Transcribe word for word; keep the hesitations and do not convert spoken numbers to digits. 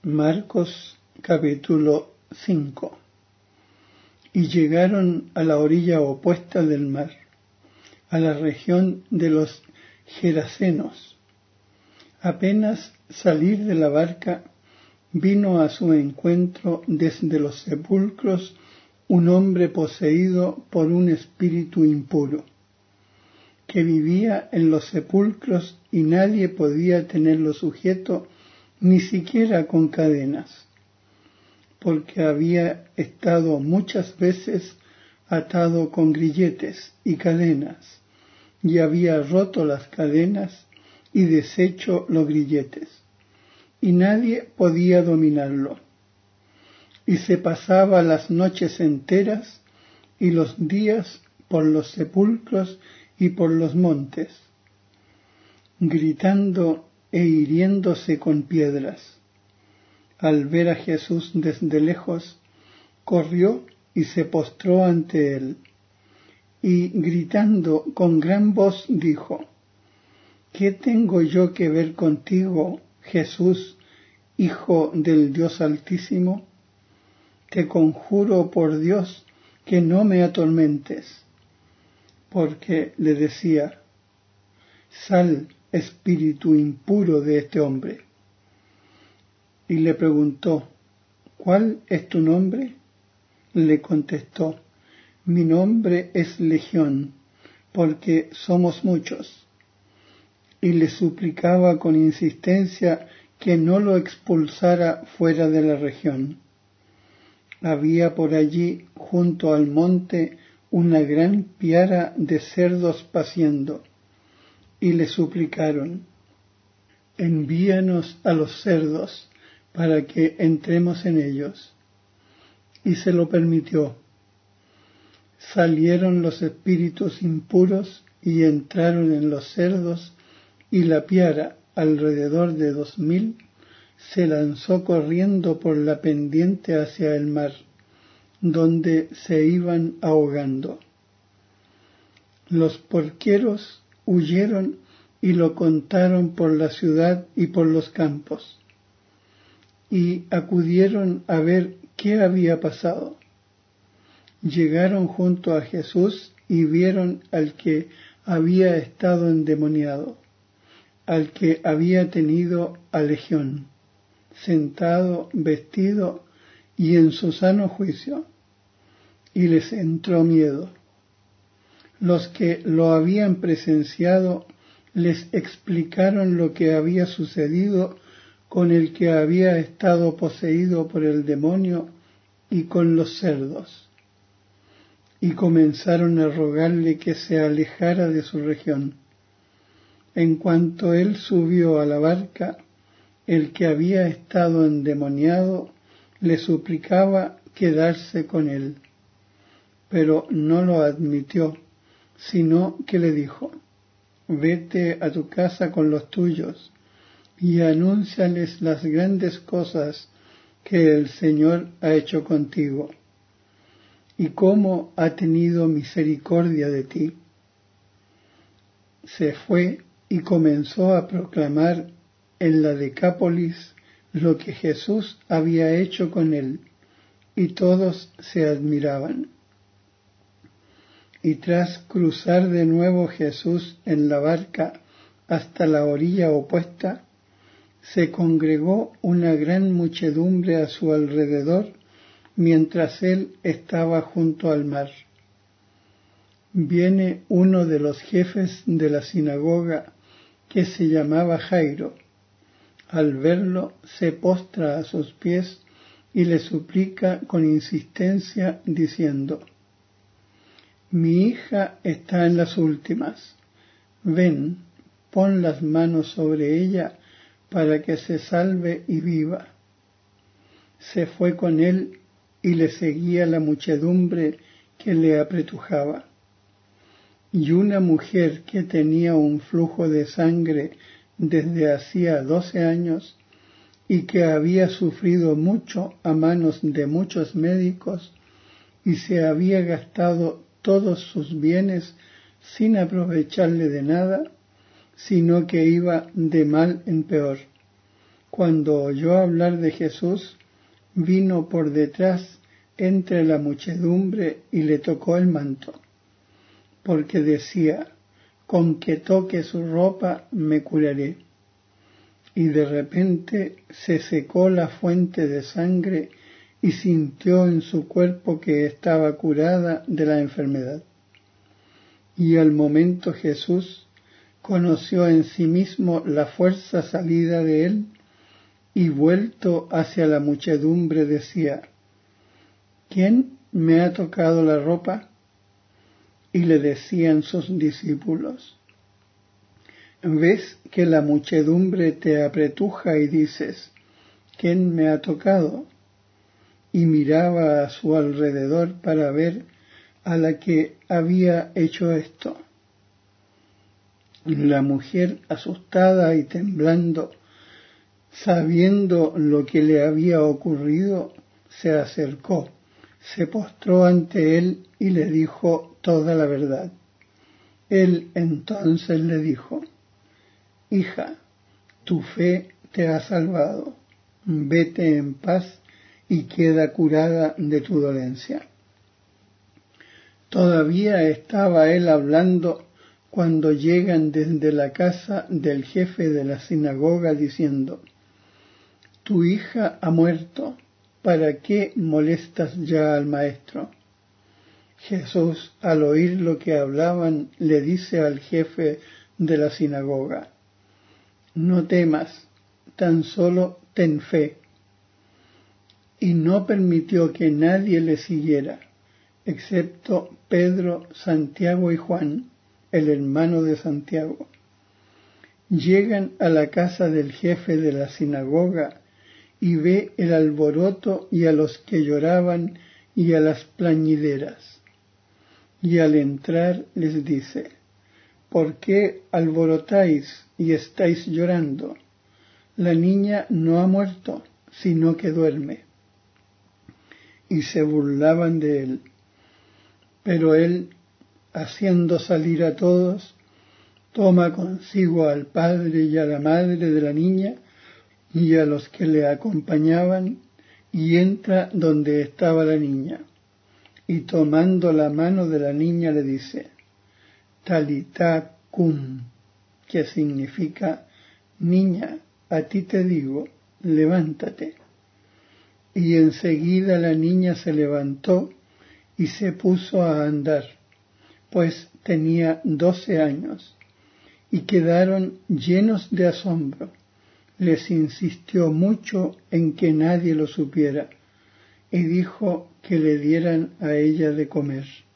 Marcos capítulo cinco. Y llegaron a la orilla opuesta del mar, a la región de los Gerasenos. Apenas salir de la barca, vino a su encuentro desde los sepulcros un hombre poseído por un espíritu impuro, que vivía en los sepulcros y nadie podía tenerlo sujeto ni siquiera con cadenas, porque había estado muchas veces atado con grilletes y cadenas, y había roto las cadenas y deshecho los grilletes, y nadie podía dominarlo. Y se pasaba las noches enteras y los días por los sepulcros y por los montes, gritando e hiriéndose con piedras. Al ver a Jesús desde lejos, corrió y se postró ante él, y gritando con gran voz dijo: ¿Qué tengo yo que ver contigo, Jesús, Hijo del Dios Altísimo? Te conjuro por Dios que no me atormentes. Porque le decía: Sal, espíritu impuro de este hombre. Y le preguntó: ¿Cuál es tu nombre? Le contestó: Mi nombre es Legión, porque somos muchos. Y le suplicaba con insistencia que no lo expulsara fuera de la región. Había por allí, junto al monte, una gran piara de cerdos paciendo, y le suplicaron: Envíanos a los cerdos, para que entremos en ellos. Y se lo permitió. Salieron los espíritus impuros y entraron en los cerdos, y la piara, alrededor de dos mil, se lanzó corriendo por la pendiente hacia el mar, donde se iban ahogando. Los porqueros huyeron y lo contaron por la ciudad y por los campos, y acudieron a ver qué había pasado. Llegaron junto a Jesús y vieron al que había estado endemoniado, al que había tenido a Legión, sentado, vestido y en su sano juicio, y les entró miedo. Los que lo habían presenciado les explicaron lo que había sucedido con el que había estado poseído por el demonio y con los cerdos, y comenzaron a rogarle que se alejara de su región. En cuanto él subió a la barca, el que había estado endemoniado le suplicaba quedarse con él, pero no lo admitió, sino que le dijo: Vete a tu casa con los tuyos y anúnciales las grandes cosas que el Señor ha hecho contigo, y cómo ha tenido misericordia de ti. Se fue y comenzó a proclamar en la Decápolis lo que Jesús había hecho con él, y todos se admiraban. Y tras cruzar de nuevo Jesús en la barca hasta la orilla opuesta, se congregó una gran muchedumbre a su alrededor mientras él estaba junto al mar. Viene uno de los jefes de la sinagoga, que se llamaba Jairo. Al verlo, se postra a sus pies y le suplica con insistencia, diciendo: Mi hija está en las últimas. Ven, pon las manos sobre ella para que se salve y viva. Se fue con él y le seguía la muchedumbre que le apretujaba. Y una mujer que tenía un flujo de sangre desde hacía doce años y que había sufrido mucho a manos de muchos médicos y se había gastado todos sus bienes sin aprovecharle de nada, sino que iba de mal en peor, cuando oyó hablar de Jesús, vino por detrás entre la muchedumbre y le tocó el manto, porque decía, con que toque su ropa me curaré. Y de repente se secó la fuente de sangre y sintió en su cuerpo que estaba curada de la enfermedad. Y al momento Jesús conoció en sí mismo la fuerza salida de él y vuelto hacia la muchedumbre decía, ¿quién me ha tocado la ropa? Y le decían sus discípulos, ¿ves que la muchedumbre te apretuja y dices, ¿quién me ha tocado? Y miraba a su alrededor para ver a la que había hecho esto. La mujer, asustada y temblando, sabiendo lo que le había ocurrido, se acercó, se postró ante él y le dijo toda la verdad. Él entonces le dijo, hija, tu fe te ha salvado, vete en paz y queda curada de tu dolencia. Todavía estaba él hablando cuando llegan desde la casa del jefe de la sinagoga diciendo, tu hija ha muerto, ¿para qué molestas ya al maestro? Jesús, al oír lo que hablaban, le dice al jefe de la sinagoga, no temas, tan solo ten fe. Y no permitió que nadie le siguiera, excepto Pedro, Santiago y Juan, el hermano de Santiago. Llegan a la casa del jefe de la sinagoga y ve el alboroto y a los que lloraban y a las plañideras. Y al entrar les dice, ¿por qué alborotáis y estáis llorando? La niña no ha muerto, sino que duerme. Y se burlaban de él. Pero él, haciendo salir a todos, toma consigo al padre y a la madre de la niña y a los que le acompañaban, y entra donde estaba la niña. Y tomando la mano de la niña le dice, Talitá cum, que significa, niña, a ti te digo, levántate. Y enseguida la niña se levantó y se puso a andar, pues tenía doce años, y quedaron llenos de asombro. Les insistió mucho en que nadie lo supiera, y dijo que le dieran a ella de comer.